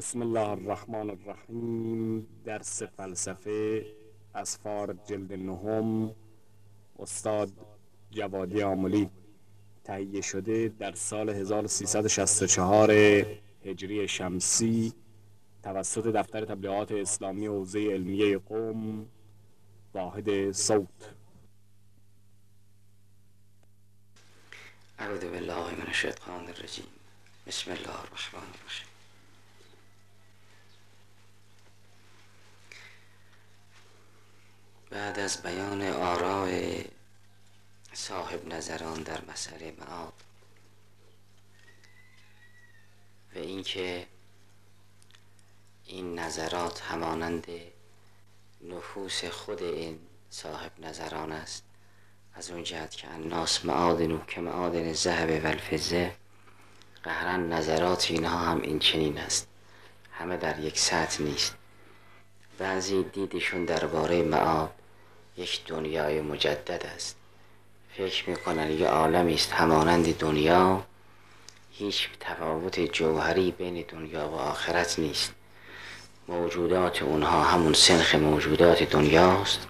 بسم الله الرحمن الرحیم. درس فلسفه اسفار جلد نهم، استاد جوادی آملی، تهیه شده در سال 1364 هجری شمسی توسط دفتر تبلیغات اسلامی حوزه علمیه قم، واحد صوت. اعوذ بالله من الشیطان الرجیم. بسم الله الرحمن الرحیم. بعد از بیان آراء صاحب نظران در مسئله معاد و اینکه این نظرات همانند نفوس خود این صاحب نظران است، از اون جهت که الناس معادن که معادن الذهب و الفضه، قهرا نظرات اینها هم این چنین است، همه در یک سطح نیست. بعضی دیدشون درباره معاد یک دنیای مجدد است، فکر میکنن یه عالمی است همانند دنیا، هیچ تفاوت جوهری بین دنیا و آخرت نیست، موجودات اونها همون سنخ موجودات دنیاست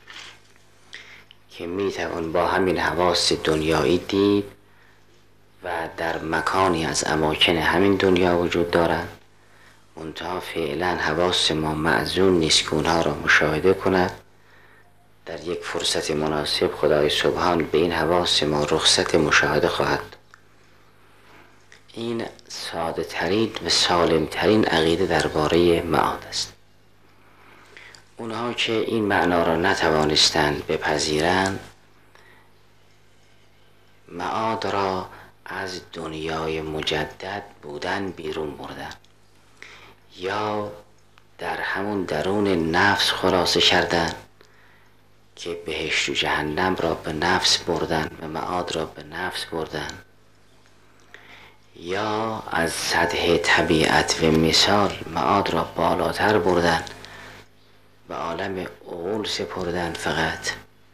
که میتوان با همین حواس دنیایی دید و در مکانی از اماکن همین دنیا وجود دارند. منتها فعلا حواس ما معزون نیست که اونها را مشاهده کند. در یک فرصت مناسب خدای سبحان به این حواس ما رخصت مشاهده خواهد داد. این ساده ترین و سالم ترین عقیده درباره معاد است. اونها که این معنا را نتوانستند بپذیرند، معاد را از دنیای مجدد بودن بیرون بردن، یا در همون درون نفس خلاصه کردن که بهشت و جهنم را به نفس بردن و معاد را به نفس بردن، یا از سطح طبیعت و مثال معاد را بالاتر بردن به عالم عقول سپردن فقط،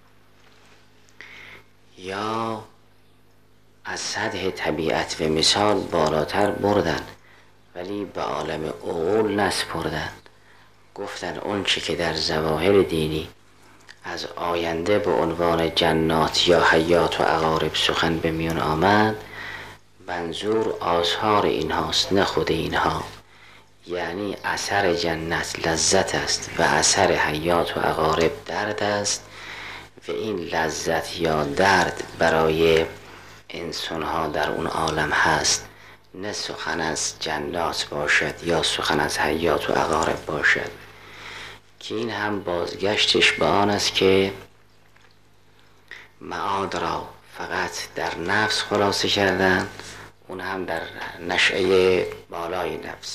یا از سطح طبیعت و مثال بالاتر بردن ولی به عالم عقول نسپردن. گفتن اون چی که در ظواهر دینی از آینده به عنوان جنات یا حیات و عقارب سخن به میون آمد، منظور آثار اینهاست نه خود اینها، یعنی اثر جنت لذت است و اثر حیات و عقارب درد است و این لذت یا درد برای انسانها در اون عالم هست، نه سخن از جنات باشد یا سخن از حیات و عقارب باشد، که این هم بازگشتش به آن است که معاد را فقط در نفس خلاصه کردن، اون هم در نشأه بالای نفس.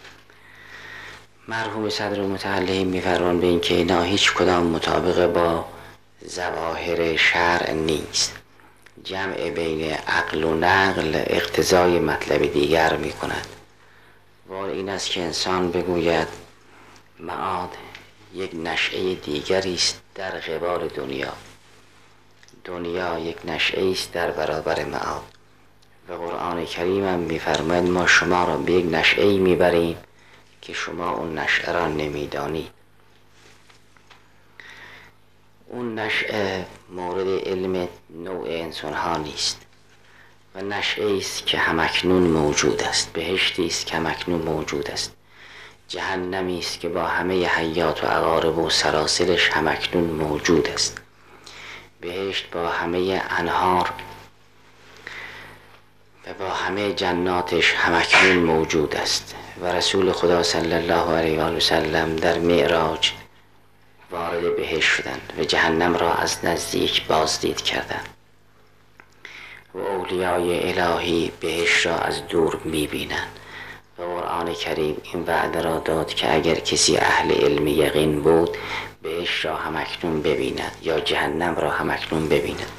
مرحوم صدر متعلم می‌فرمان به این که اینا هیچ کدام مطابق با ظواهر شرع نیست، جمع بین عقل و نقل اقتضای مطلب دیگر می‌کند. و این است که انسان بگوید معاد یک نشأه دیگری است در قبال دنیا، دنیا یک نشأه است در برابر معاد. و قرآن کریم هم می‌فرماید ما شما را به یک نشأه‌ای می‌بریم که شما اون نشأه را نمی‌دانید. اون نشأه مورد علم نوع انسان ها نیست و نشأه است که همکنون موجود است، بهشتی است که همکنون موجود است، جهنمی است که با همه حیات و عقارب و سلاسلش همکنون موجود است، بهشت با همه انهار و با همه جناتش همکنون موجود است. و رسول خدا صلی الله علیه و سلم در معراج وارد بهشت شدند و جهنم را از نزدیک بازدید کردند و اولیای الهی بهشت را از دور می‌بینند. و قرآن کریم این وعده را داد که اگر کسی اهل علم یقین بود بهشت را همکنون ببیند یا جهنم را همکنون ببیند.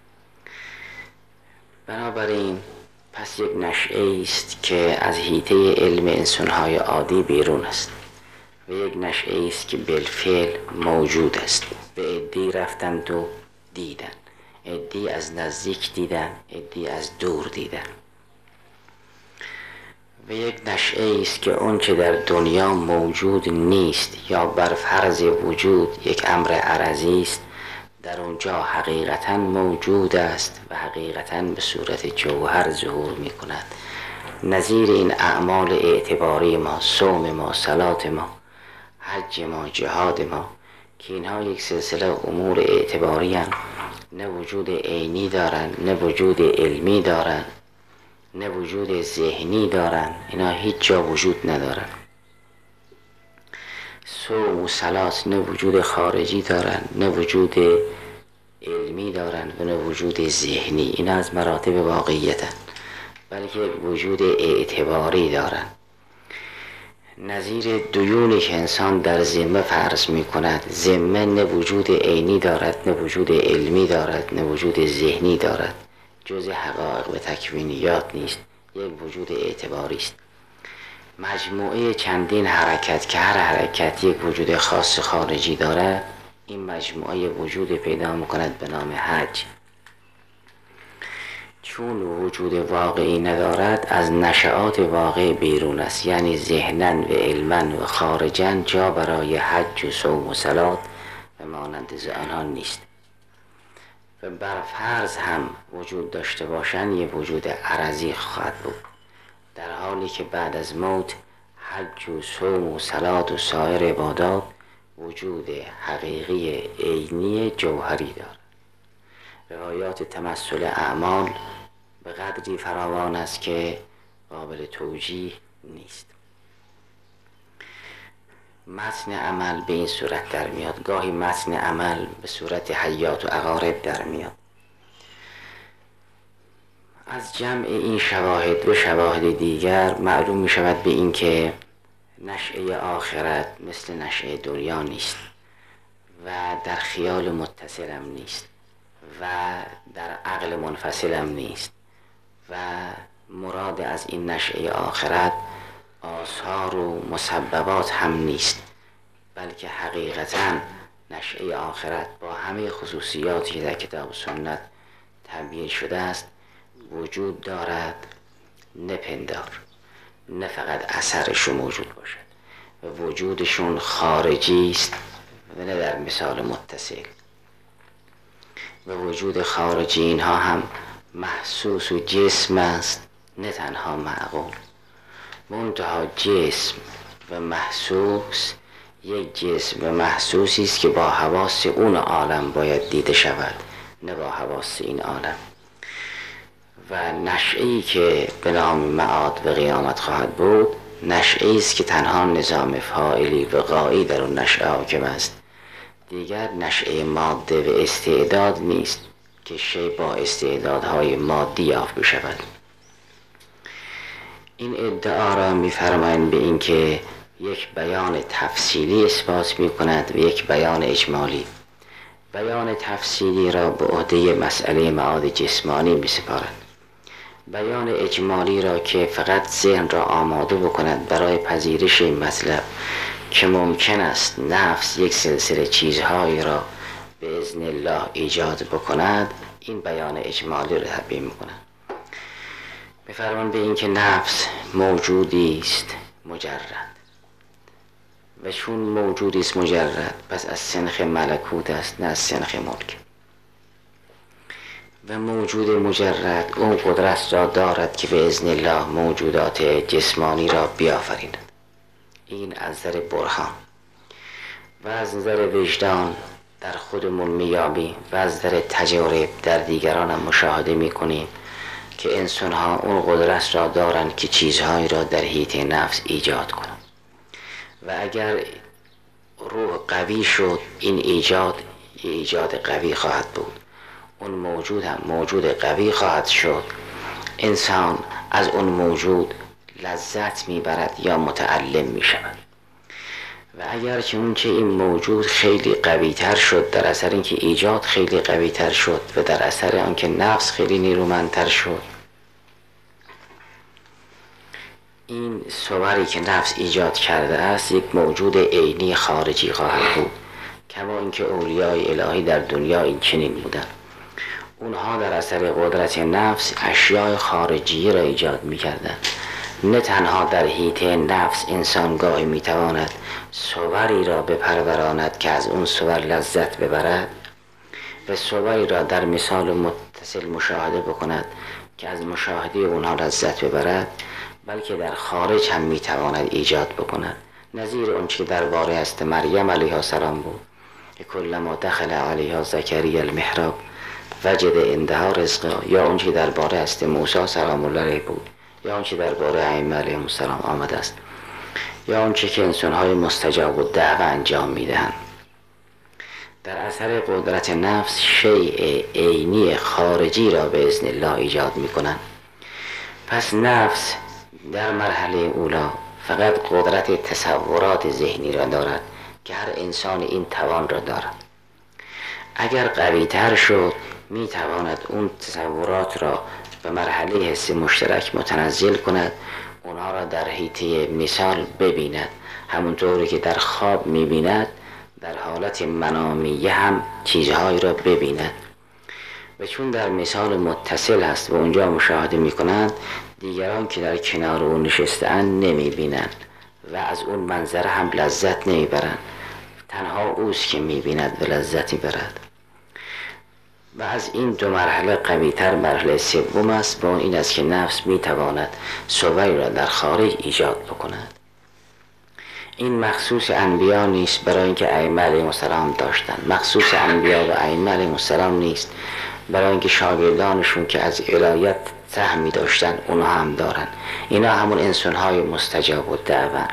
بنابراین پس یک نشأه است که از حیطه علم انسان‌های عادی بیرون است و یک نشأه است که بالفعل موجود است. به عده‌ای رفتند و دیدن، عده‌ای از نزدیک دیدن، عده‌ای از دور دیدن. و یک نشأه است که اون چه در دنیا موجود نیست یا بر فرض وجود یک امر عرضی است، در اونجا حقیقتا موجود است و حقیقتا به صورت جوهر ظهور می کند. نظیر این اعمال اعتباری ما، صوم ما، صلات ما، حج ما، جهاد ما، که اینها یک سلسله امور اعتباری هستند، نه وجود عینی دارند، نه وجود علمی دارند، نه وجود ذهنی دارند، اینا هیچ جا وجود ندارند. صوم و صلات نه وجود خارجی دارند، نه وجود علمی دارند و نه وجود ذهنی، اینا از مراتب واقعیتند، بلکه یک وجود اعتباری دارند. نظیر دیونی که انسان در ذمه فرض می کند، ذمه نه وجود عینی دارد، نه وجود علمی دارد، نه وجود ذهنی دارد، جز حقایق و تکوینیات نیست، یک وجود اعتباری است. مجموعه چندین حرکت که هر حرکت یک وجود خاص خارجی دارد، این مجموعه وجود پیدا می‌کند به نام حج. چون وجود واقعی ندارد، از نشأات واقع بیرون است، یعنی ذهناً و علماً و خارجاً جا برای حج و صوم و صلات و مانند آنها نیست. و بر فرض هم وجود داشته باشند، یه وجود عرضی خواهد بود، در حالی که بعد از موت حج و صوم و صلات و سایر عبادات وجود حقیقی عینی جوهری دارد. روایات تمثل اعمال به قدری فراوان است که قابل توجیه نیست. متن عمل به این صورت در میاد، گاهی متن عمل به صورت حیات و عقارب در میاد. از جمع این شواهد و شواهد دیگر معلوم می شود به این که نشأه آخرت مثل نشأه دنیا نیست و در خیال متصلم نیست و در عقل منفصلم نیست و مراد از این نشأه آخرت آثار و مسببات هم نیست، بلکه حقیقتا نشأه آخرت با همه خصوصیاتی که در کتاب و سنت تبیین شده است وجود دارد، نپندار، نه فقط اثرش موجود باشد و وجودشون خارجی است و نه در مثال متصل. و وجود خارجی اینها هم محسوس و جسم است، نه تنها معقول. منتها جسم و محسوس یک جسم و محسوسی است که با حواس اون عالم باید دیده شود، نه با حواس این عالم. و نشأه‌ای که به نام معاد و قیامت خواهد بود، نشأه‌ای است که تنها نظام فاعلی و غایی در اون نشأه حاکم است، دیگر نشأه ماده و استعداد نیست که شی با استعدادهای مادی یافت بشود. این ادعا را می‌فرمایند به این که یک بیان تفصیلی اثبات می‌کند و یک بیان اجمالی. بیان تفصیلی را به عهده مسئله معاد جسمانی می‌سپارند، بیان اجمالی را که فقط ذهن را آماده بکند برای پذیرش این مطلب که ممکن است نفس یک سلسله چیزهایی را به اذن الله ایجاد بکند، این بیان اجمالی را تبیین می‌کند. بفرمان به این که نفس موجودی است مجرد و چون موجودی است مجرد، پس از سنخ ملکوت است نه از سنخ ملک. و موجود مجرد اون قدرت را دارد که به اذن الله موجودات جسمانی را بیافریند. این از نظر برهان. و از نظر وجدان در خودمون میابیم و از نظر تجارب در دیگران هم مشاهده میکنیم که انسان ها اون قدرت را دارند که چیزهایی را در حیطه نفس ایجاد کنند. و اگر روح قوی شد، این ایجاد قوی خواهد بود. اون موجود هم موجود قوی خواهد شد. انسان از اون موجود لذت میبرد یا متعلم میشود. و اگر که اون چه این موجود خیلی قوی تر شد در اثر اینکه ایجاد خیلی قوی تر شد و در اثر آنکه نفس خیلی نیرومندتر شد، این صوری که نفس ایجاد کرده است یک موجود عینی خارجی خواهد بود، کما اینکه اولیای الهی در دنیا این چنین بودند. اونها در اثر قدرت نفس اشیاء خارجی را ایجاد می‌کردند نه تنها در حیطه نفس انسان گاهی میتواند صوری را بپروراند که از اون صور لذت ببرد و صوری را در مثال متصل مشاهده بکند که از مشاهده اونها لذت ببرد، بلکه در خارج هم میتواند ایجاد بکند. نظیر اون چه درباره است مریم علیها السلام بود که کلما دخل علیها زکریا المحراب وجد عندها رزقا، یا اون چه درباره است موسی سلام الله علیه بود، یا اون چه درباره ائمه علیهم السلام آمده است، یا اون چه که انسان‌های مستجاب الدعوه انجام میدهند. در اثر قدرت نفس شیء عینی خارجی را به اذن الله ایجاد میکنند. پس نفس در مرحله اولا فقط قدرت تصورات ذهنی را دارد که هر انسان این توان را دارد. اگر قوی تر شد می تواند اون تصورات را به مرحله حس مشترک متنزل کند، اونها را در حیطه مثال ببیند، همونطوری که در خواب می بیند در حالت منامیه هم چیزهایی را ببیند. و چون در مثال متصل هست و اونجا مشاهده می کنند، دیگران که در کنار اون نشسته‌اند نمی بینند و از اون منظره هم لذت نمی برند. تنها اوست که می بیند و لذتی برد. و از این دو مرحله قوی‌تر مرحله سوم است و این است که نفس می تواند صوری را در خارج ایجاد بکند. این مخصوص انبیا نیست، برای اینکه ائمه علیهم السلام داشتند. مخصوص انبیا و ائمه علیهم السلام نیست، برای اینکه شاگردانشون که از الهیات سهمی داشتن اونها هم دارن. اینا همون انسان‌های مستجاب الدعوه،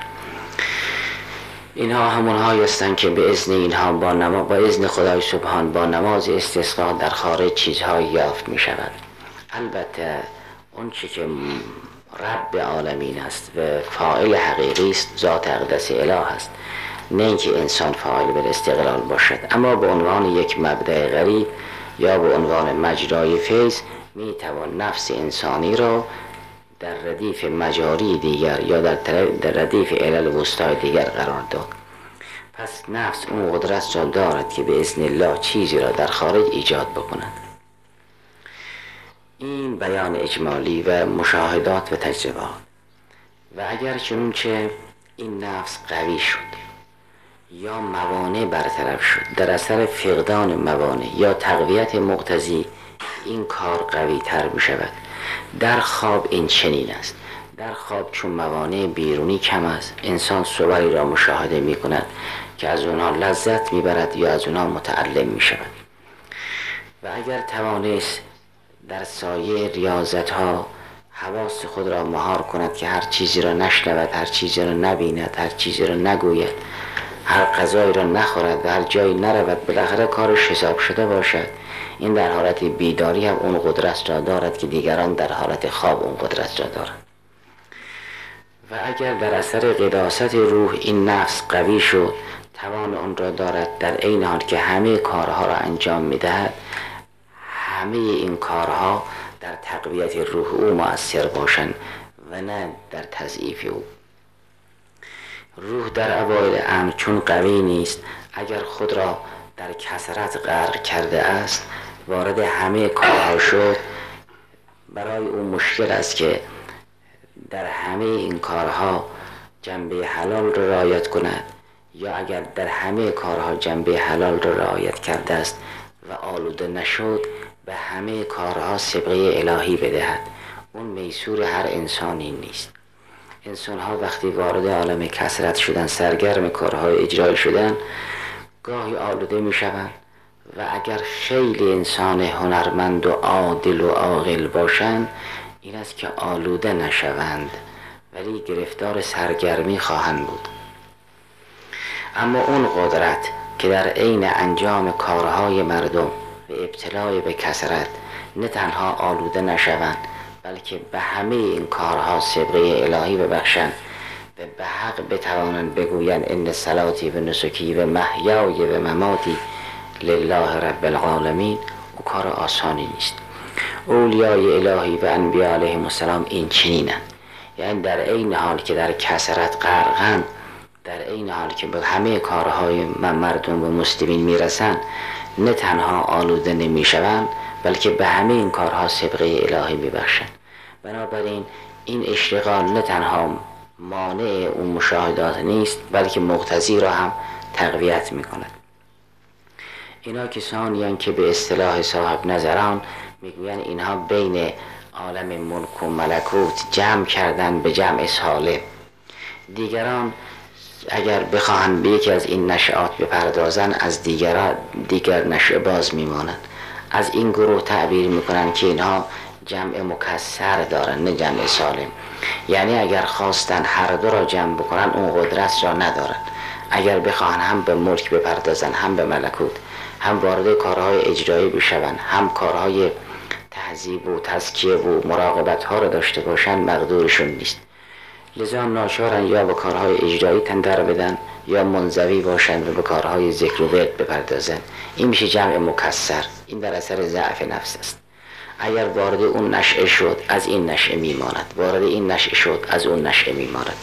اینها همونهایی هستند که به اذن اینها با اذن خدای سبحان با نماز استسقا در خارج چیزهایی یافت می شود. البته اون چی که رب عالمین است و فاعل حقیقی است ذات اقدس اله است، نه اینکه انسان فاعل به استقلال باشد. اما به عنوان یک مبدأ غریب یا به عنوان مجرای فیض می توان نفس انسانی را در ردیف مجاری دیگر یا در ردیف علل وسطای دیگر قرار داد. پس نفس اون قدرت را دارد که به اذن الله چیزی را در خارج ایجاد بکند. این بیان اجمالی و مشاهدات و تجربات. و اگر چنانچه این نفس قوی شد یا موانع برطرف شد، در اثر فقدان موانع یا تقویت مقتضی این کار قوی تر می شود. در خواب این چنین است. در خواب چون موانع بیرونی کم است، انسان صوری را مشاهده می کند که از اونها لذت می برد یا از اونها متعلم می شود. و اگر توانست در سایه ریاضت ها حواس خود را مهار کند که هر چیزی را نشنود، هر چیزی را نبیند، هر چیزی را نگوید، هر غذایی را نخورد و هر جایی نرود، بالاخره کارش حساب شده باشد، این در حالت بیداری هم اون قدرت را دارد که دیگران در حالت خواب اون قدرت را دارد. و اگر در اثر قداست روح این نفس قوی شد، توان اون را دارد در عین حال که همه کارها را انجام میدهد، همه این کارها در تقویت روح او مؤثر باشند و نه در تضعیف او. روح در اوایل امر چون قوی نیست، اگر خود را در کثرت غرق کرده است، وارد همه کارها شد، برای او مشکل است که در همه این کارها جنبه حلال را رعایت کند، یا اگر در همه کارها جنبه حلال را رعایت کرده است و آلوده نشد، به همه کارها سبقه الهی بدهد. اون میسور هر انسانی نیست. انسان‌ها وقتی وارد عالم کثرت شدن، سرگرم کارهای اجرایی شدن، گاهی آلوده می شوند و اگر خیلی انسان هنرمند و عادل و عاقل باشند، این است که آلوده نشوند ولی گرفتار سرگرمی خواهند بود. اما اون قدرت که در عین انجام کارهای مردم و ابتلای به کثرت نه تنها آلوده نشوند، بلکه به همه این کارها سبقه الهی ببخشند و به حق بتوانند بگویند ان صلاتی و نسکی و محیای و مماتی لله رب العالمین، او کار آسانی نیست. اولیای الهی و انبیا علیهم السلام این چنینند، یعنی در عین حال که در کثرت غرقند، در عین حال که به همه کارهای مردم و مسلمین میرسند، نه تنها آلوده نمیشوند بلکه به همه این کارها سبقه الهی میبخشند. بنابراین این اشتغال نه تنها مانع اون مشاهدات نیست بلکه مقتضی را هم تقویت می کند. اینا کسانی هستند که به اصطلاح صاحب نظران میگوین اینها بین عالم ملک و ملکوت جمع کردن به جمع سالم. دیگران اگر بخواهند به یکی از این نشعات بپردازن از دیگر نشع باز میمانند. از این گروه تعبیر میکنن که اینها جمع مکسر دارن نه جمع سالم، یعنی اگر خواستن هر دو را جمع بکنن اون قدرت را ندارن. اگر بخواهن هم به ملک بپردازن هم به ملکوت، هم وارد کارهای اجرایی بشون، هم کارهای تهذیب و تزکیه و مراقبت ها را داشته باشن، مقدورشون نیست. لذا ناچارن یا به کارهای اجرایی تندر بدن یا منزوی باشند و به کارهای ذکر و ورد بپردازن. این میشه جمع مکسر. این در اثر ضعف نفس است. اگر وارد اون نشعه شد از این نشعه میماند، وارد این نشعه شد از اون نشعه میماند.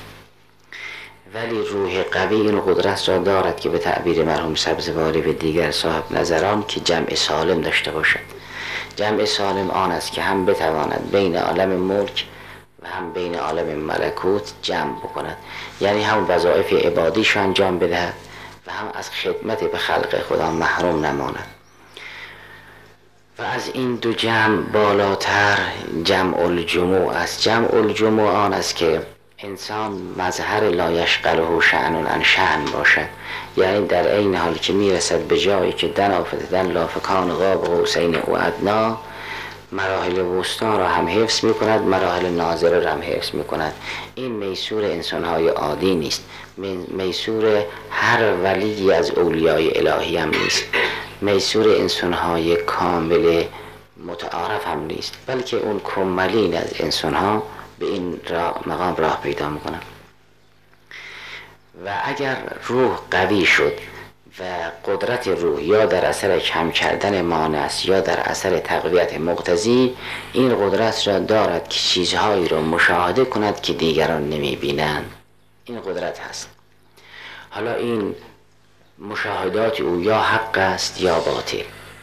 ولی روح قوی این قدرت را دارد که به تعبیر مرحوم سبزواری و دیگر صاحب نظران که جمع سالم داشته باشد. جمع سالم آن است که هم بتواند بین عالم ملک و هم بین عالم ملکوت جمع بکند، یعنی هم وظایف عبادیش انجام بدهد و هم از خدمت به خلق خدا محروم نماند. و از این دو جمع بالاتر جمع الجموع است. جمع الجموع آن است که انسان مظهر لا یشغله شأن عن شأن باشد، یعنی در این حال که میرسد به جایی که دنا فتدن لافکان قاب قوسین او ادنی، مراحل وسطا را هم حفظ می کند، مراحل ناظره را هم حفظ می کند. این میسور انسانهای عادی نیست، میسور هر ولی از اولیای الهی هم نیست، میسور انسانهای کامل متعارف هم نیست، بلکه اون کمالین از انسانها به این مقام راه پیدا می کنند. و اگر روح قوی شد و قدرت روح یا در اثر کم کردن مانع است یا در اثر تقویت مقتضی، این قدرت را دارد که چیزهایی را مشاهده کند که دیگران نمی بینند. این قدرت هست. حالا این مشاهدات او یا حق است یا باطل،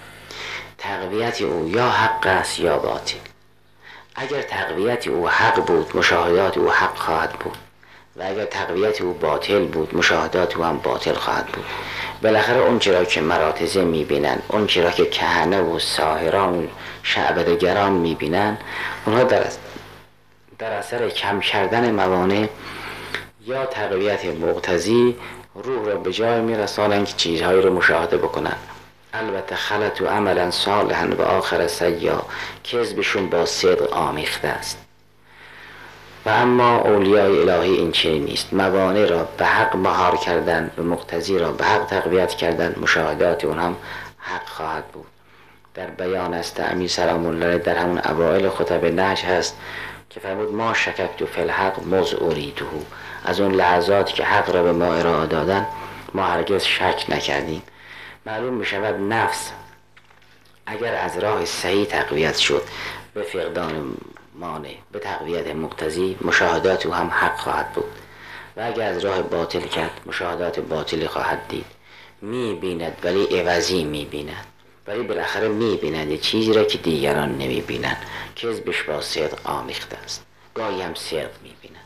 تقویت او یا حق است یا باطل. اگر تقویت او حق بود مشاهدات او حق خواهد بود و اگر تقویت او باطل بود مشاهدات او هم باطل خواهد بود. بالاخره اون چرا که مراتزه میبینن، اون چرا که کهنه و ساحران و شعبدگران میبینن، اونها در اثر کم کردن موانع یا تقویت مقتضی روح را به جای میرسانند که چیزهایی رو مشاهده بکنن. البته خلط و عملا صالحا و آخر سیا، کذبشون با صدق آمیخته است. و اما اولیای الهی این چنین نیست. موانع را به حق مهار کردن و مقتضی را به حق تقویت کردن، مشاهدات اون هم حق خواهد بود. در بیان است امیر سلام الله در همون اوائل خطب نهج هست که فرمود ما شککت فی الحق مذ اریده، از اون لحظاتی که حق را به ما ارائه دادن ما هرگز شک نکردیم. معلوم می شود نفس اگر از راه صحیح تقویت شد به فقدان مانع به تقویت مقتضی، مشاهدات او هم حق خواهد بود. و اگر از راه باطل کرد مشاهدات باطلی خواهد دید. می بیند ولی عوضی می بیند، ولی بالاخره می بیند یه چیزی را که دیگران نمی بینند. کذبش با صدق آمیخته است، گاهی هم صدق می بیند.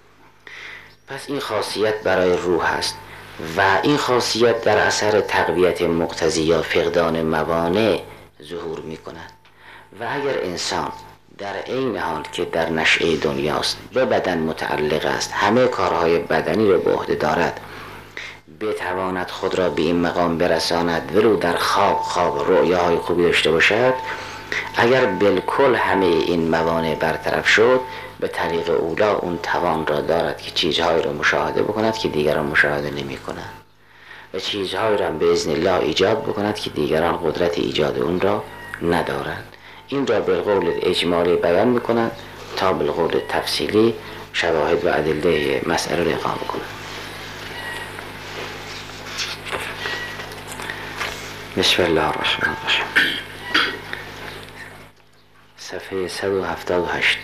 پس این خاصیت برای روح است و این خاصیت در اثر تقویت مقتضی یا فقدان موانع ظهور می کند. و اگر انسان در این حال که در نشأه دنیاست به بدن متعلق است، همه کارهای بدنی را به عهده دارد، بتواند خود را به این مقام برساند ولو در خواب رؤیاهای خوبی داشته باشد، اگر بالکل همه این موانع برطرف شد به طریق اولا اون توان را دارد که چیزهایی را مشاهده بکند که دیگران مشاهده نمی کنند و چیزهایی را به اذن الله ایجاد بکند که دیگران قدرت ایجاد اون را ندارند. این را بالقول اجمالی بیان میکنند تا بالقول تفصیلی شواهد و ادله مسئله را اقامه کنند. بسم الله الرحمن الرحیم. صفحه 178.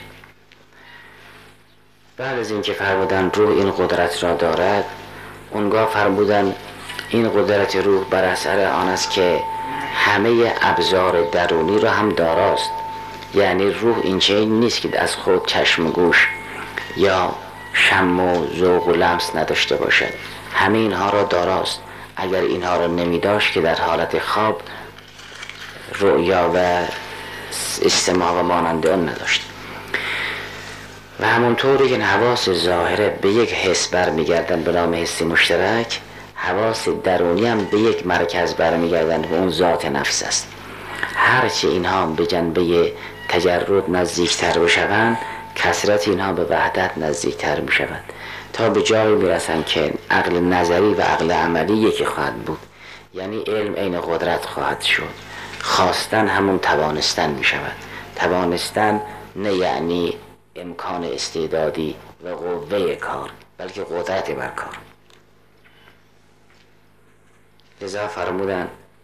بعد از اینکه فرمودن روح این قدرت را دارد، اونگاه فرمودن این قدرت روح بر اثر آن است که همه ابزار درونی را هم داراست. یعنی روح این چنین نیست که از خود چشم و گوش یا شم و ذوق و لمس نداشته باشد، همه اینها را داراست. اگر اینها را نمی داشت که در حالت خواب رؤیا و استماع و مانند آن نداشت. و همونطوری که حواس ظاهره به یک حس برمیگردن به نام حس مشترک، حواس درونی هم به یک مرکز برمیگردن و اون ذات نفس است. هرچی اینها به جنبه تجرد نزدیکتر بشوند، کثرت اینها به وحدت نزدیکتر میشوند تا به جایی میرسند که عقل نظری و عقل عملی یکی خواهد بود. یعنی علم عین قدرت خواهد شد. خواستن همون توانستن میشود. توانستن نه یعنی امکان استعدادی و قوه کار، بلکه قدرت بر کار. لذا فرمودن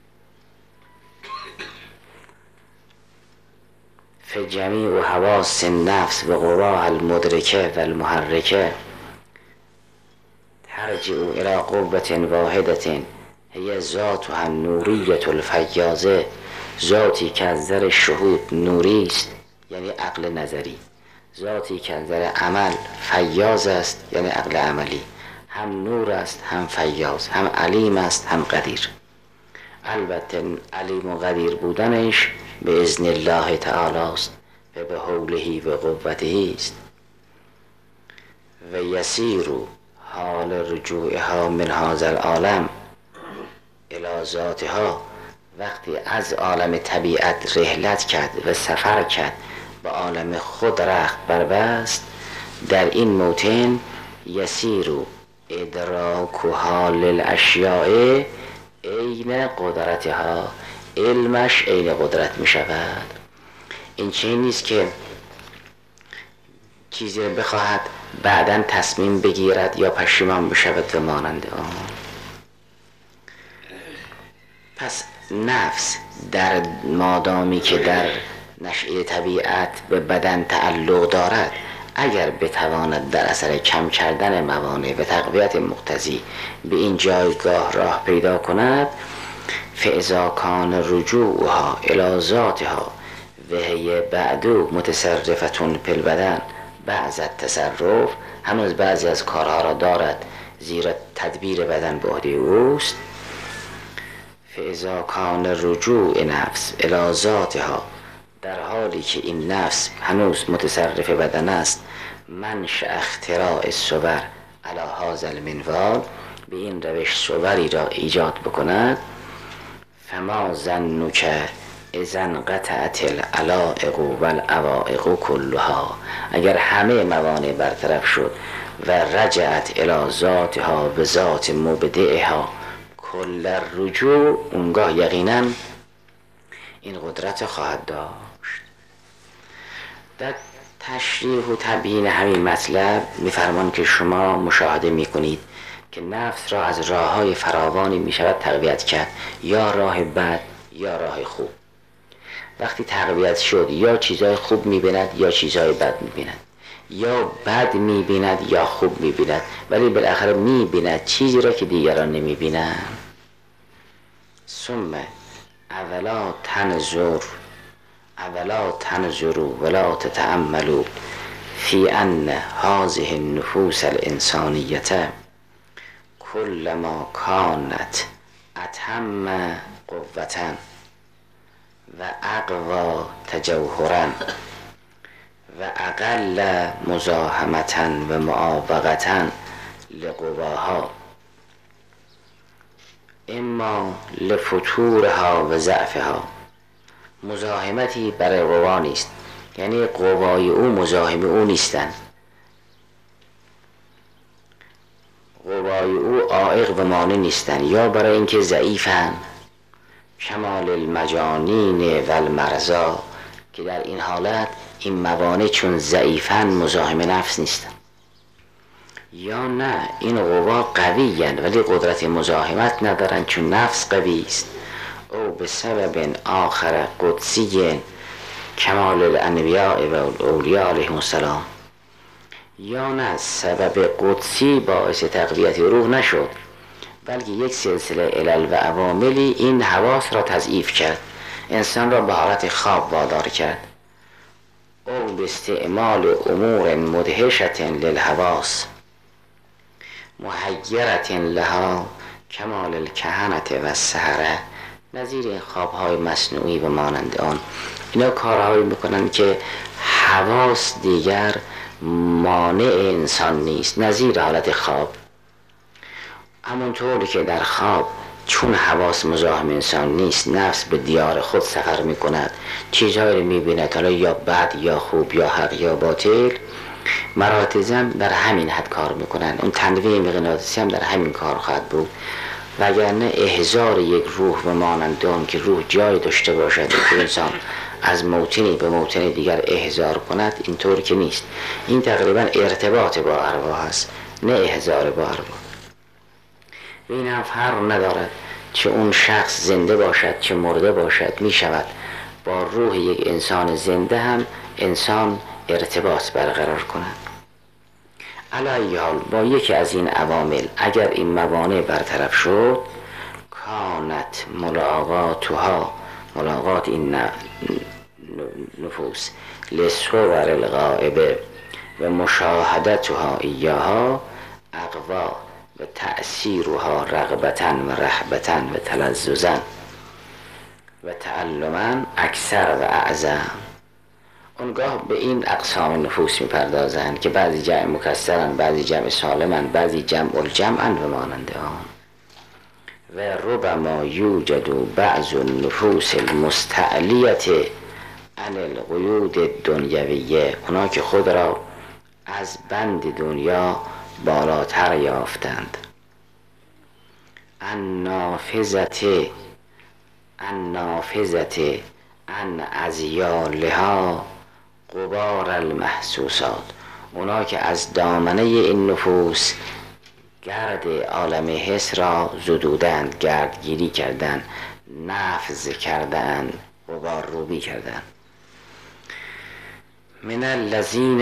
فجمیع حواس النفس و قواها المدرکه و المحرکه ترجع الى قوة واحدة هي ذاتها النوریة الفیاضه، ذاتی که از نظر شهود نوری است یعنی عقل نظری، ذاتی که از نظر عمل فیاض است یعنی عقل عملی، هم نور است هم فیاض، هم علیم است هم قدیر. البته علیم و قدیر بودنش به اذن الله تعالی است و به حوله و قوته است. و یسیر حال رجوعها من هذا العالم الی ذاتها، وقتی از عالم طبیعت رحلت کرد و سفر کرد به عالم خود رخت بربست، در این موطن یسیر ادراک حال الاشیاء عین قدرتها، علمش عین قدرت می شود. این چیزی نیست که چیزی رو بخواهد بعداً تصمیم بگیرد یا پشیمان بشود و مانند آن. پس نفس در مادامی که در نشأه طبیعت به بدن تعلق دارد، اگر بتواند در اثر کم کردن موانع و تقویت مقتضی به این جایگاه راه پیدا کند، فاذا کان رجوعها الی ذاتها و هی بعد متصرفتون فی البدن، بعض التصرف، هنوز بعضی از کارها را دارد زیرا تدبیر بدن به عهده اوست. فاذا کان رجوع نفس الی ذاتها، در حالی که این نفس هنوز متصرف بدن است، منشأ اختراع الصور علی هذا المنوال، به این روش صوری را ایجاد بکند. فما ظنک اذا انقطعت العلائق و العوائق کلها، اگر همه موانع برطرف شد و رجعت الی ذاتها و ذات مبدعها کل الرجوع، اونگاه یقینا این قدرت خواهد داشت. در تشریح و تبیین همین مطلب میفرمان که شما مشاهده میکنید که نفس را از راه‌های فراوانی میشود تقویت کرد، یا راه بد یا راه خوب. وقتی تقویت شد یا چیزهای خوب میبیند یا چیزهای بد میبیند، یا بد میبیند یا خوب میبیند، ولی بالاخره میبیند چیزی را که دیگران نمیبینند. ثم اولا تنظروا ولا تتأملوا فی ان هذه النفوس الانسانیه کلما کانت اتم قوة و اقوى تجوهرا و اقل مزاحمة و معاوقة لقواها، اما لفتورها و ضعفها، مزاحمتی برای قوا نیست، یعنی قوای او مزاحم او نیستند، قوای او عائق و مانع نیستند، یا برای اینکه ضعیفند، کمال المجانین و المرضا، که در این حالت این موانع چون ضعیفند مزاحم نفس نیستند، یا نه این قوا قوی هستند ولی قدرت مزاحمت ندارند چون نفس قوی است، او به سبب آخر قدسی کمال الانبیاء و الاولیاء علیهم السلام، یا نه سبب قدسی باعث تقویت روح نشد، بلکه یک سلسله علل و عواملی این حواس را تضعیف کرد، انسان را به حالت خواب وادار کرد. او باستعمال امور مدهشة للحواس محیرة لها کمال الکهنة و السحرة، نظیر این خوابهای مصنوعی و مانند آن. اینا کارهایی میکنن که حواس دیگر مانع انسان نیست، نظیر حالت خواب. همونطوری که در خواب چون حواس مزاحم انسان نیست، نفس به دیار خود سفر میکند، چیزهایی رو میبیند، حالا یا بد یا خوب یا حق یا باطل، مراتزم در همین حد کار میکنن. اون تنویع مغناطیسی هم در همین کار خواهد بود. وگرنه احضار یک روح و مانند آن که روح جای داشته باشد که انسان از موطنی به موطن دیگر احضار کند، اینطور که نیست. این تقریبا ارتباط با ارواح است، نه احضار با ارواح. و این هم فرق ندارد چه اون شخص زنده باشد چه مرده باشد، می شود با روح یک انسان زنده هم انسان ارتباط برقرار کند. علی حال با یکی از این عوامل اگر این موانع برطرف شد، کانت ملاقات این نفوس لصور الغائبه و مشاهدتها ایاها اقوا و تأثیرها رغبتاً و رهبتاً و تلذذاً و تعلماً اکثر و اعظم. اونگاه به این اقسام نفوس میپردازند که بعضی جمع مکسرن، بعضی جمع سالمن، بعضی جمع الجمعن و مانند آن. و ربما یوجد بعض النفوس المستعلیت عن القیود دنیویه، اونا که خود را از بند دنیا بالاتر یافتند. النافذة عن ازیالها غبار المحسوسات، اونا که از دامنه این نفوس گرد عالم حس را زدودند، گردگیری کردند، نفذ کردند، غبار روبی کردند. من الذین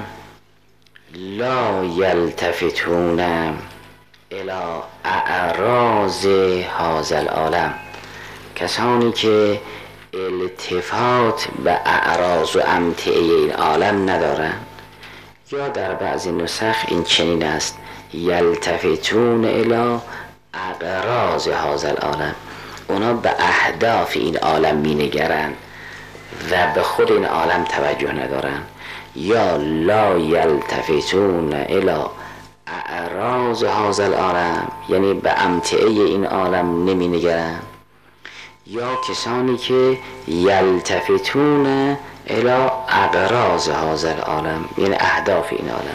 لا یلتفتون الی اعراض هذا العالم، کسانی که التفات به اعراض و امتعه این عالم ندارند. یا در بعضی نسخ این چنین است، یلتفتون الی اغراض هذا العالم، اونا به اهداف این عالم می نگرند و به خود این عالم توجه ندارند. یا لا یلتفتون الی اعراض هذا العالم، یعنی به امتعه این عالم نمی نگرند. یا کسانی که یلتفتون الی اغراض هذا العالم، یعنی اهداف این عالم.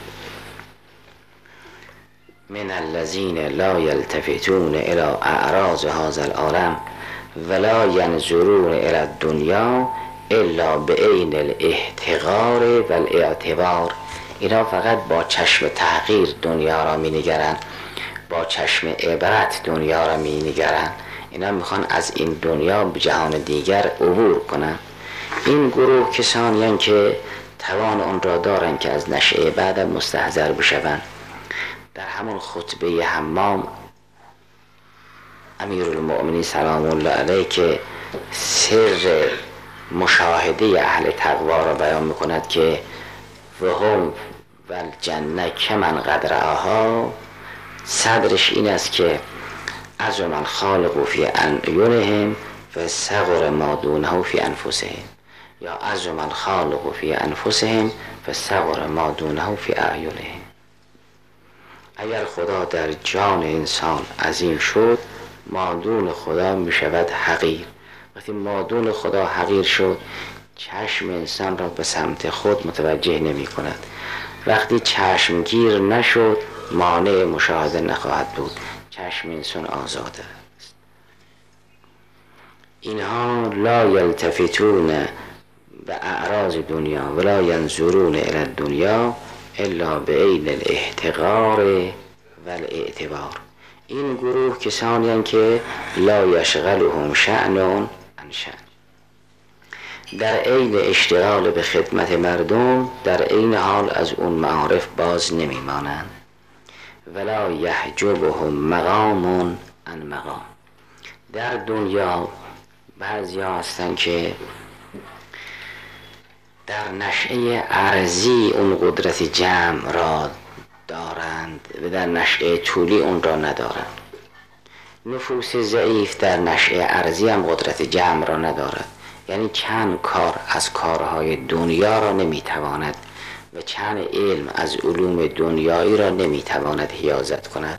من الذین لا یلتفتون الی اعراض هذا العالم ولا ینظرون الی الدنیا الا بعین الاحتقار و الاعتبار، اینا فقط با چشم تحقیر دنیا را می نگرند، با چشم عبرت دنیا را می نگرند. اینا میخوان از این دنیا به جهان دیگر عبور کنند. این گروه کسانی هستند که توان آن را دارند که از نشأه بعد مستحضر بشوند. در همون خطبه حمام امیرالمؤمنین سلام الله علیه که سر مشاهده اهل تقوا را بیان میکند که وهم و الجنه کمن قد رآها، صدرش این است که عظم الخالق فی اعینهم و صغر ما دونه فی انفسهم، یا عظم الخالق فی انفسهم و صغر ما دونه فی اعینهم. اگر خدا در جان انسان عظیم شد، مادون خدا می شود حقیر. وقتی مادون خدا حقیر شد، چشم انسان را به سمت خود متوجه نمی کند. وقتی چشمگیر نشد، مانع مشاهده نخواهد بود، چشم انسان آزاده است. اینها لا یلتفتون به اعراض دنیا ولا ینظرون الی الدنیا الا بعین الاحتقار و الاعتبار. این گروه کسانی هستند که لا یشغلهم شأن عن شأن، در عین اشتغال به خدمت مردم در عین حال از اون معارف باز نمیمانند. ولا یحجبهم مقام عن مقام. در دنیا بعضی ها هستند که در نشأه ارضی اون قدرت جمع را دارند و در نشأه طولی اون را ندارند. نفوس ضعیف در نشأه ارضی هم قدرت جمع را ندارد، یعنی چند کار از کارهای دنیا را نمیتواند و چند علم از علوم دنیایی را نمیتواند حیازت کند.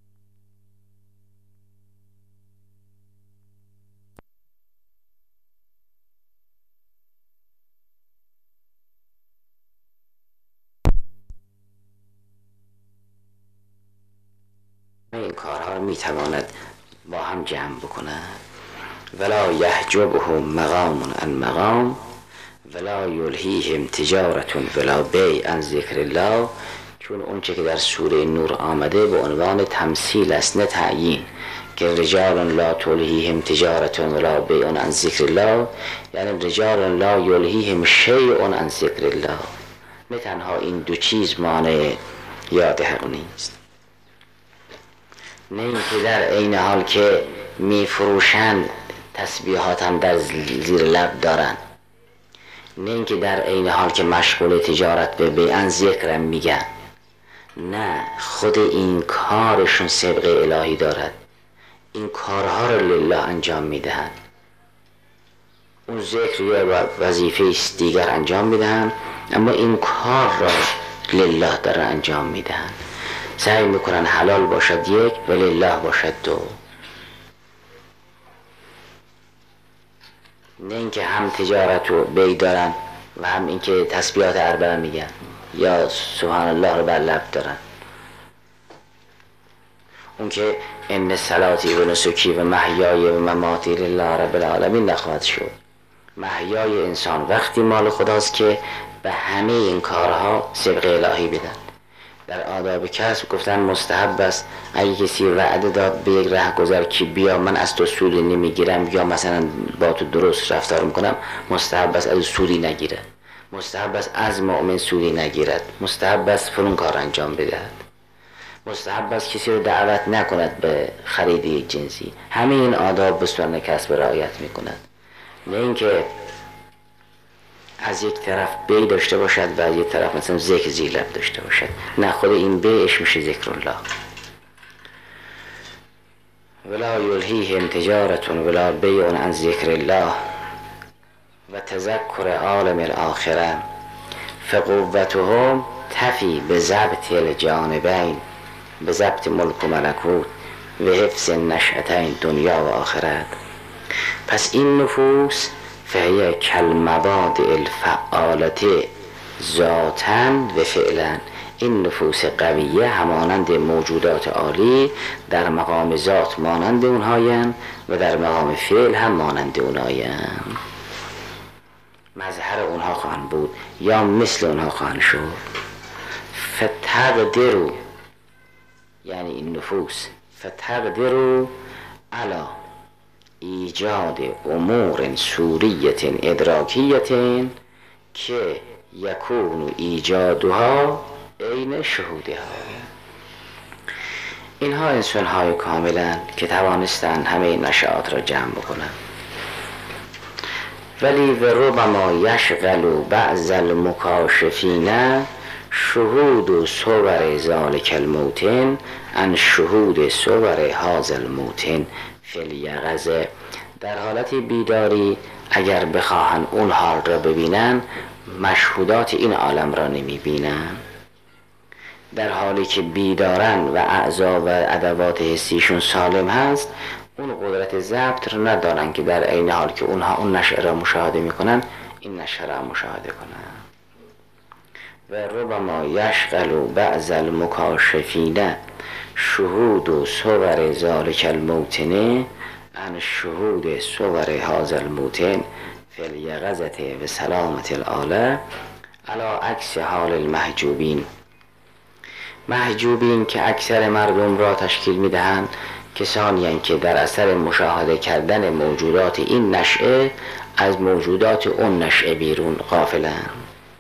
این کارها میتواند با هم جمع بکند. ولا یحجبه مقام عن مقام ولا یلهیهم تجارت ولا بیع عن ذکر الله. چون اونچه که در سوره نور آمده به عنوان تمثیل است نه تعیین، که رجال لا تلهیهم تجارت ولا بیع عن ذکر الله، یعنی رجال لا یلهیهم شیء عن ذکر الله. نه تنها این دو چیز مانع یاد حق نیست، نه اینکه در عین حال که می فروشند تسبیحات هم در زیر لب دارن، نه اینکه در عین حال که مشغول تجارت به بیعن ذکرم میگن، نه، خود این کارشون سبق الهی دارد، این کارها رو لله انجام میدهند. اون ذکر یا وظیفه است دیگر انجام میدهند، اما این کار را لله دارن انجام میدهند. سعی میکنن حلال باشد یک و لله باشد دو. نه اینکه هم تجارت رو بی دارن و هم اینکه تسبیحات اربعه میگن یا سبحان الله رو بر لب دارن. اون که ان صلاتی و نسکی و محیای و مماتی لله رب العالمین نخواهد شد. محیای انسان وقتی مال خداست که به همه این کارها سبق الهی بدن. در آداب کسب گفتن مستحب است اگه کسی وعده داد به یک ره گذر که بیا من از تو سودی نمیگیرم یا مثلا با تو درست رفتار میکنم، مستحب است از سودی نگیرد، مستحب است از مؤمن سودی نگیرد، مستحب است فلان کار انجام بدهد، مستحب است کسی رو دعوت نکند به خرید یک جنسی. همه این آداب به صورت کسب رعایت میکند. نه اینکه از یک طرف بی داشته باشد و از یک طرف مثلا ذکر زیر لب داشته باشد، نه، خود این بیش میشه ذکر الله. ولا یلهیهم تجارت ولا بیع عن ذکر الله و تذکر عالم الاخره فقوتهم تفی به ضبط الجانبین، به ضبط ملک و ملکوت و حفظ نشأتین دنیا و آخرت. پس این نفوس فهی کالمبادئ الفعالة ذاتاً و فعلاً، این نفوس قویه همانند موجودات عالی در مقام ذات مانند اونهایند و در مقام فعل هم مانند اونهایند. مظهر اونها خواهند بود یا مثل اونها خواهند شد. فتقدروا، یعنی این نفوس فتقدروا علی ایجاد امور سوریت ادراکیت که یکون ایجادها عین شهودها. اینها انسان های کاملا که توانستند همه این نشاط را جمع بکنند، ولی و ربما یشغل بعض المکاشفین شهود صور ذالک الموتن عن شهود صور هذا الموتن فی الیقظه. در حالت بیداری اگر بخواهند اون حال را ببینن، مشهودات این عالم را نمی بینن. در حالی که بیدارن و اعضا و ادوات حسیشون سالم هست، اون قدرت ضبط را ندارن که در عین حال که اونها اون نشأه را مشاهده میکنن این نشأه را مشاهده کنن. و ربما یشغل بعض المکاشفین شهود صور ذالک الموتن عن شهود صور هذا الموتن فی الیقظة و سلامت الآله علی عکس حال المحجوبین. محجوبین که اکثر مردم را تشکیل میدهند کسانی هستند که در اثر مشاهده کردن موجودات این نشأه از موجودات اون نشأه بیرون غافلند.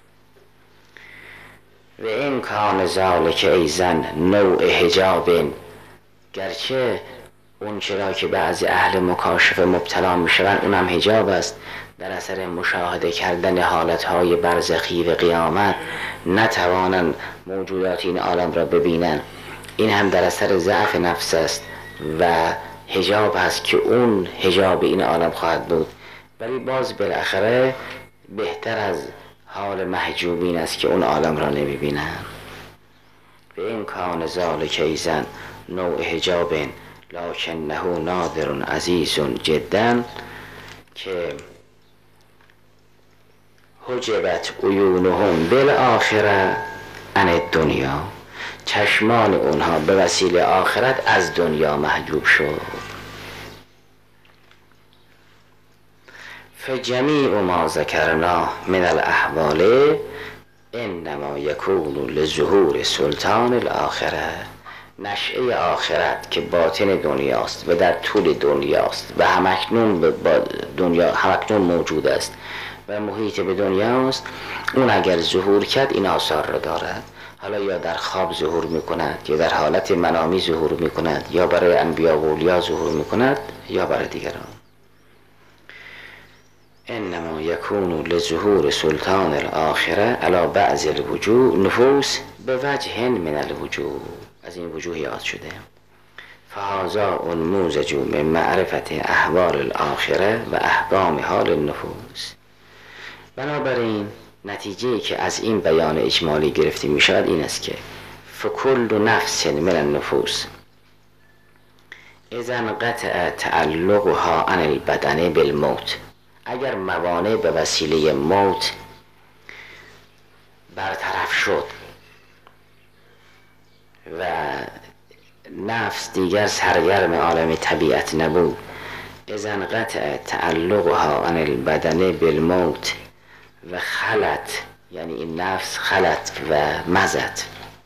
و این کان ذالک ایزن نوع حجاب، گرچه اون چرا که بعضی اهل مکاشفه مبتلا میشوند اونم حجاب است، در اثر مشاهده کردن حالتهای برزخی و قیامت نتوانند موجودات این عالم را ببینند. این هم در اثر ضعف نفس است و حجاب هست که اون حجاب این عالم خواهد بود. ولی باز بالاخره بهتر از حال محجوبین است که اون عالم را نمیبینند. به این کان ذالک ایزن نوع حجاب لکنه نادر عزیز جدا، که حجبت عیونهم بالآخره عن الدنیا، چشمان اونها به وسیله آخرت از دنیا محجوب شد. فجمیع ما ذکرنا من الاحوال انما یکون لظهور سلطان الاخره. نشأه آخرت که باطن دنیاست و در طول دنیاست و همکنون موجود است و محیط به دنیاست، اون اگر ظهور کرد این آثار را دارد. حالا یا در خواب ظهور میکند، یا در حالت منامی ظهور میکند، یا برای انبیا و اولیا ظهور میکند، یا برای دیگران. انما یکون لظهور سلطان الاخره علی بعض الوجوه نفوس به وجه من الوجوه. از این وجوه یاد شده. فهذا انموذج من معرفت احوال الاخره و احکام حال النفوس. بنابراین نتیجه‌ای که از این بیان اجمالی گرفته می شود این است که فکل نفس من النفوس اذا انقطع تعلقها عن البدن بالموت، اگر موانع به وسیله موت برطرف شد و نفس دیگر سرگرم عالم طبیعت نبود، اذا انقطع تعلقها عن البدن بالموت و خلت، یعنی این نفس خلت و مزت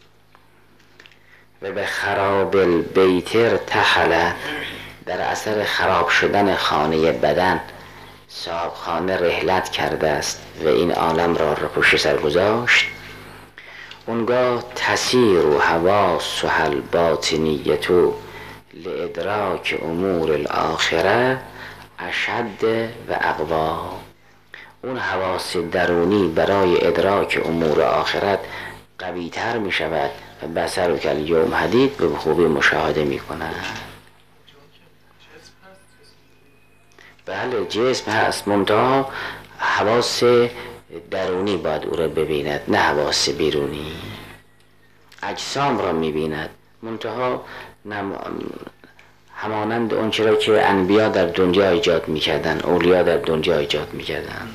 و به خراب البیت ارتحلت، در اثر خراب شدن خانه بدن صاحب خانه رحلت کرده است و این عالم را پشت سر گذاشت، اونگاه تسیر و حواسها الباطنیه لادراک امور الاخره اشد و اقوا. اون حواس درونی برای ادراک امور آخرت قوی تر می شود و بصر و کالیوم حدید به خوبی مشاهده می کند. بله جسم هست، منتها حواس درونی باید او را ببیند، نه حواس بیرونی. اجسام را می بیند، منتها همانند اون چرا که انبیا در دنیا ایجاد می کردن، اولیا در دنیا ایجاد می کردن.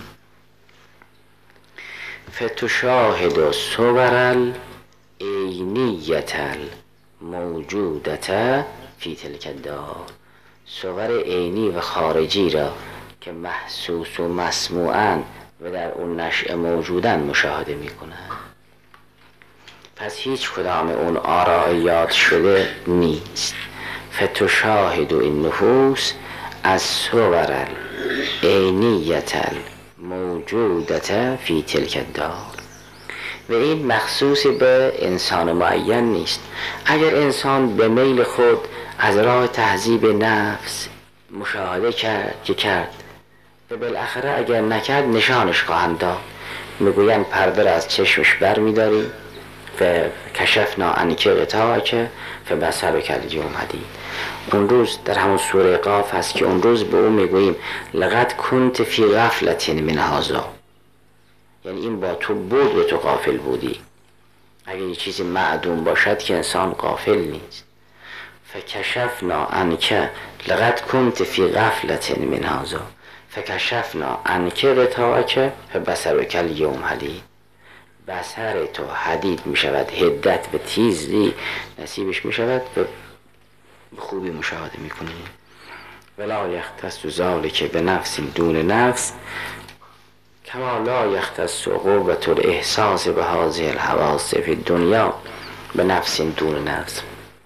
فتشاهد صور العینیت الموجودت فی تلک الدار، صور عینی و خارجی را که محسوس و مسموعاً و در اون نشأه موجودن مشاهده می کنند. پس هیچ کدام اون آراء یاد شده نیست. فتشاهد این نفوس از صور العینیت الموجودت فی تلک الدار، و این مخصوص به انسان معین نیست. اگر انسان به میل خود از راه تهذیب نفس مشاهده کرد و بالاخره اگر نکرد نشانش خواهند داد. میگویند پرده را از چشمش بر می‌داریم و کشفنا عنک غطاءک فبصرک اليوم حدید. اون روز در همون سوره قاف هست که اون روز به اون میگوییم لقد کنت فی غفلة من هذا، یعنی این با تو بود و تو غافل بودی. اگر یه چیزی معدوم باشد که انسان غافل نیست. فکشفنا عنک لقد کنت فی غفلة من هذا فکشفنا عنک غطاءک فبصرک اليوم حدید. بصر تو حدید می شود، حدت و تیزی نصیبش می شود و خوبی مشاهده می کنی. ولا یختص ذلک به نفس دون نفس کما لا یختص قوة الاحساس به هذه الحواس فی الدنیا به نفس دون نفس.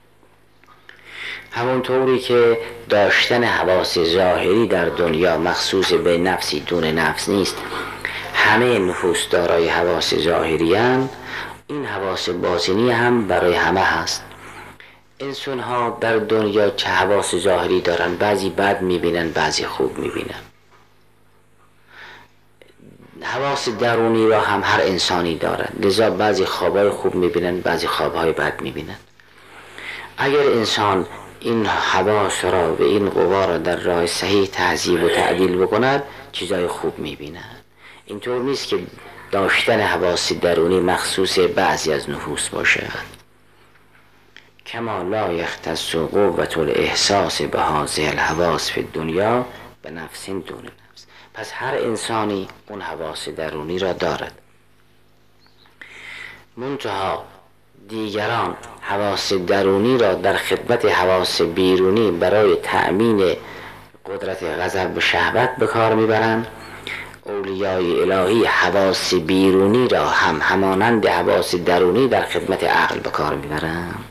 همونطوری که داشتن حواس ظاهری در دنیا مخصوص به نفسی دون نفس نیست، همه نفوس دارای حواس ظاهری هم، این حواس باطنی هم برای همه هست. انسان ها در دنیا چه حواس ظاهری دارن، بعضی بد میبینن بعضی خوب میبینن. حواس درونی را هم هر انسانی دارد، لذا بعضی خوابهای خوب میبینن، بعضی خوابهای بد میبینن. اگر انسان این حواس را و این قوا را در راه صحیح تهذیب و تعدیل بکند، چیزای خوب میبیند. اینطور نیست که داشتن حواس درونی مخصوص بعضی از نفوس باشد. کما لا یختص قوة الاحساس به هذه الحواس فی الدنیا به نفس دون نفس. پس هر انسانی اون حواس درونی را دارد، منتها دیگران حواس درونی را در خدمت حواس بیرونی برای تأمین قدرت غضب و شهوت به کار میبرند. اولیای الهی حواس بیرونی را هم همانند حواس درونی در خدمت عقل به کار میبرند.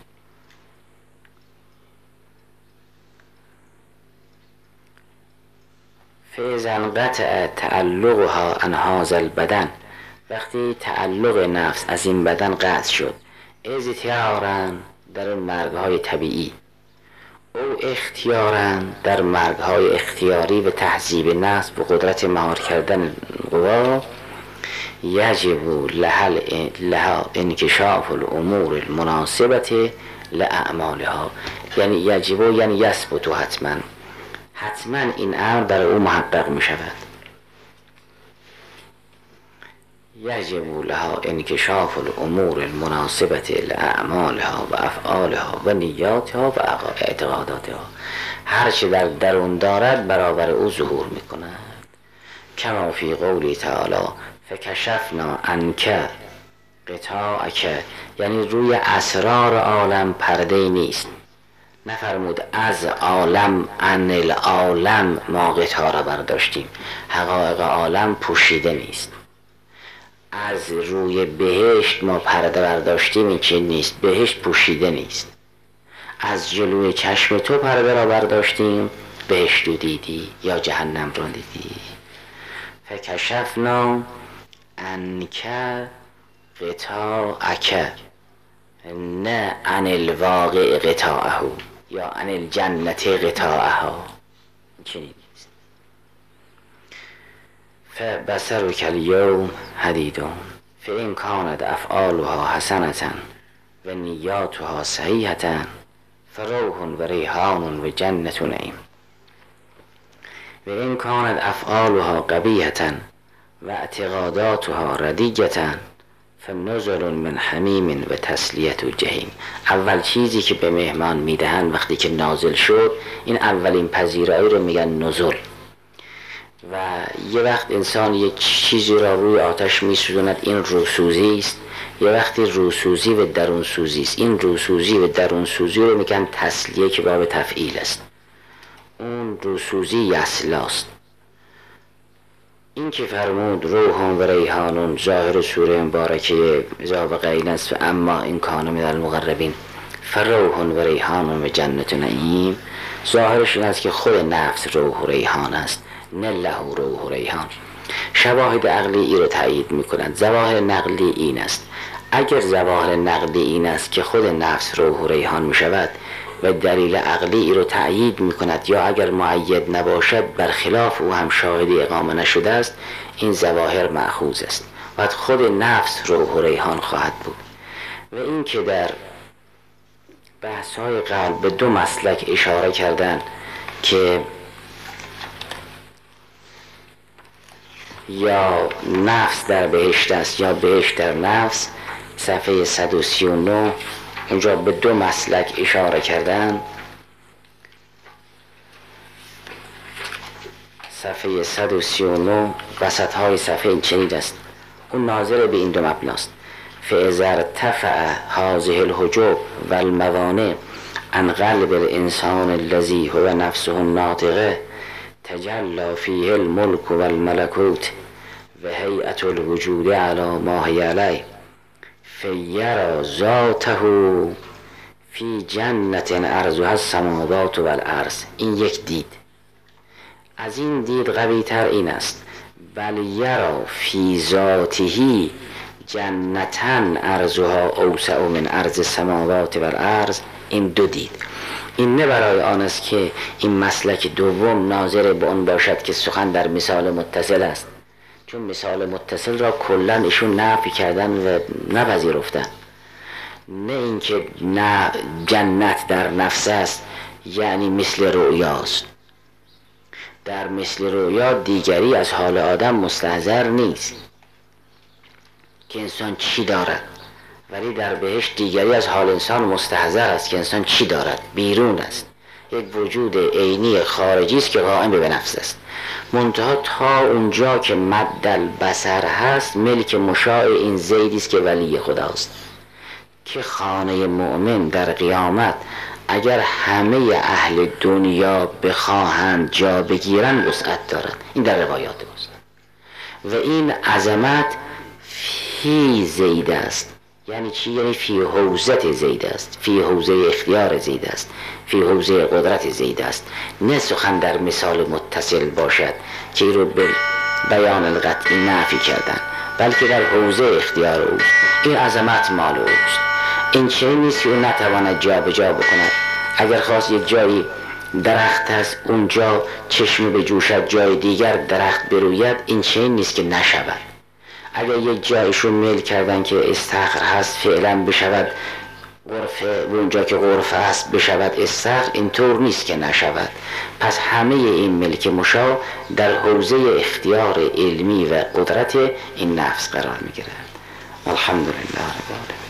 فاذا انقطع تعلقها عن هذا البدن، وقتی تعلق نفس از این بدن قطع شد، اضطرارا در اون مرگهای طبیعی او اختیارا در مرگهای اختیاری و تهذیب نفس و قدرت مهار کردن قوا، یجب لها انکشاف الامور المناسبة لاعمالها. یعنی یجب یعنی یثبت، حتما این امر برای او محقق می شود. یجب لها انکشاف الامور المناسبة لاعمالها و افعالها و نیاتها و اعتقاداتها. هرچه در درون دارد برابر او ظهور می کند. کما فی قولی تعالی فکشفنا عنک غطاءک، یعنی روی اسرار عالم پرده نیست. نفرمود از عالم عن العالم ما غطا را برداشتیم، حقایق عالم پوشیده نیست. از روی بهشت ما پرده برداشتیم، این چه نیست، بهشت پوشیده نیست. از جلوی چشم تو پرده را برداشتیم، بهشت رو دیدی یا جهنم رو دیدی. فکشفنا عنک غطاءک، نه عن الواقع غطاءه یا عن الجنت غطاءها، چنین نیست. فبصرک الیوم حدید فإن کانت افعالها حسنة و نیاتها صحیحة فروح و ریحان و جنت نعیم، و این کانت افعالها قبیحة و اعتقاداتها ردیجة فنزل من حمیم و تسلیت و جهیم. اول چیزی که به مهمان میدهن وقتی که نازل شد، این اولین پذیرایی رو میگن نزل. و یه وقت انسان یک چیزی را روی آتش میسوزاند، این روسوزی است. یه وقتی روسوزی و درون سوزی است، این روسوزی و درون سوزی رو میگن تسلیه که باب تفعیل است. اون روسوزی یسلاست. این که فرمود روح و ریحان، ظاهر سوره مبارکه ذابقه این است و اما این کان من المقربین فروح و ریحان و جنت نعیم. ظاهرش این است که خود نفس روح و ریحان است، نه له روح و ریحان. شواهد عقلی ای رو تایید میکنند. ظواهر نقلی این است، اگر ظواهر نقلی این است که خود نفس روح و ریحان میشود و دلیل عقلی ای رو تأیید میکند، یا اگر معید نباشد برخلاف او هم شاهدی اقامه نشده است، این ظواهر مأخوذ است و خود نفس روح و ریحان خواهد بود. و این که در بحث‌های قبل به دو مسلک اشاره کردند که یا نفس در بهشت است یا بهشت در نفس، صفحه 139 اونجا به دو مسلک اشاره کردن. صفحه 139 وسط های صفحه این چنین است، اون ناظر به این دو مبناست. فاذا ارتفع هذه الحجب والموانع عن قلب الانسان الذي هو نفسه الناطقه تجلى فيه الملك والملكوت و هیئت الوجود على ما هی علیه فیرا ذاته فی جنت عرضها السماوات و الارض. این یک دید. از این دید قوی تر این است، بل یرا فی ذاته جنتن عرضها اوسع من عرض السماوات و الارض. این دو دید. این نه برای آن است که این مسلک دوم ناظر به آن باشد که سخن در مثال متصل است، چون مثال متصل را کلا ایشون نفی کردن و نپذیرفتن. نه اینکه نه جنت در نفس است یعنی مثل رؤیاست. در مثل رؤیا دیگری از حال آدم مستحضر نیست که انسان چی دارد، ولی در بهشت دیگری از حال انسان مستحضر است که انسان چی دارد، بیرون است، یک وجود عینی خارجی است که قائم به نفس است. منتها تا اونجا که مد البصر هست ملک مشاع این زیدی است که ولی خداست، که خانه مؤمن در قیامت اگر همه اهل دنیا بخواهند جا بگیرن وسعت دارد. این در روایات است و این عظمت فی زید است. یعنی چی؟ یعنی فی حوزت زید است، فی حوزه اختیار زید است، فی حوزه قدرت زید است. نه سخن در مثال متصل باشد که این رو به بیان القطعی نفی کردن، بلکه در حوزه اختیار اوست. این عظمت مال اوست. این چه نیست که اون نتواند جا به جا بکند. اگر خواست یک جایی درخت هست اونجا چشم به جوشد، جای دیگر درخت بروید، این چه نیست که نشود. اگر یک جایشون میل کردن که استخر هست فعلا بشود غرفه، و اونجا که غرفه هست بشود استخر، اینطور نیست که نشود. پس همه این ملک مشاع در حوزه اختیار علمی و قدرت این نفس قرار میگیرد. الحمدلله رب العالمین.